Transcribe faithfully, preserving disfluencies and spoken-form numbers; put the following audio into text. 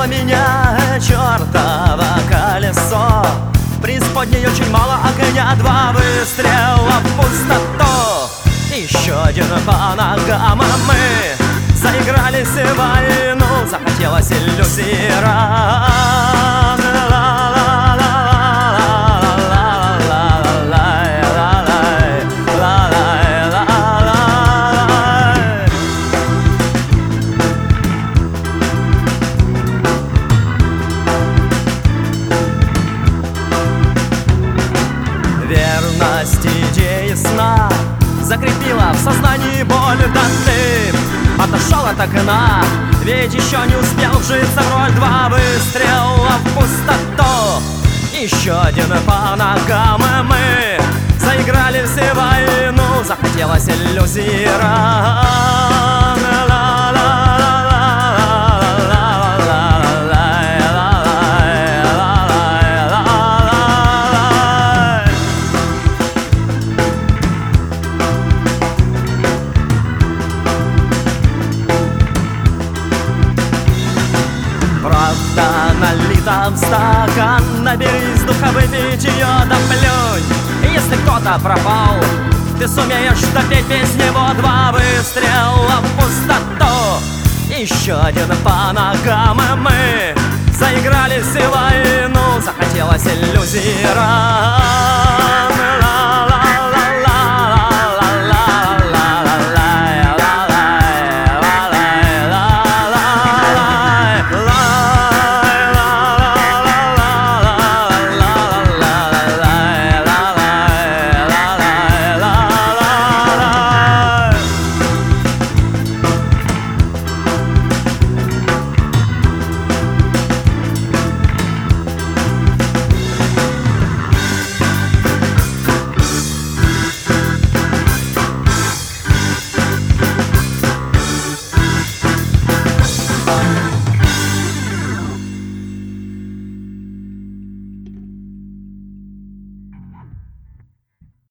Подвело меня чертово колесо. Преисподней очень мало огня, два выстрела в пустоту. Еще один по ногам, а мы заигрались в войну. Захотелось иллюзий ран. Верность идеи сна закрепила в сознании боль. Да ты отошел от окна, ведь еще не успел вжиться в роль. Два выстрела в пустоту, еще один по ногам, и мы заиграли все войну. Захотелось иллюзий ран. Правда налита в стакан, наберись духа, выпить ее, да плюнь. И если кто-то пропал, ты сумеешь допеть песни. Вот два выстрела в пустоту, еще один по ногам, и мы заиграли всю войну. Захотелось иллюзий ран.